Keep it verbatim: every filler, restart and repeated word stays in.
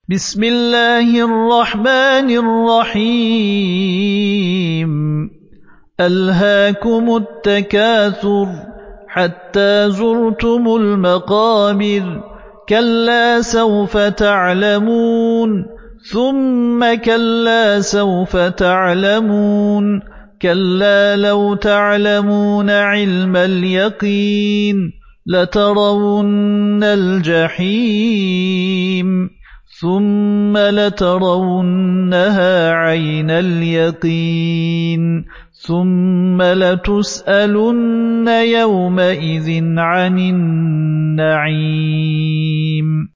بسم الله الرحمن الرحيم ألهاكم التكاثر حتى زرتم المقابر كلا سوف تعلمون ثم كلا سوف تعلمون كلا لو تعلمون علم اليقين لترون الجحيم ثم لترونها عين اليقين ثم لتسألن يومئذ عن النعيم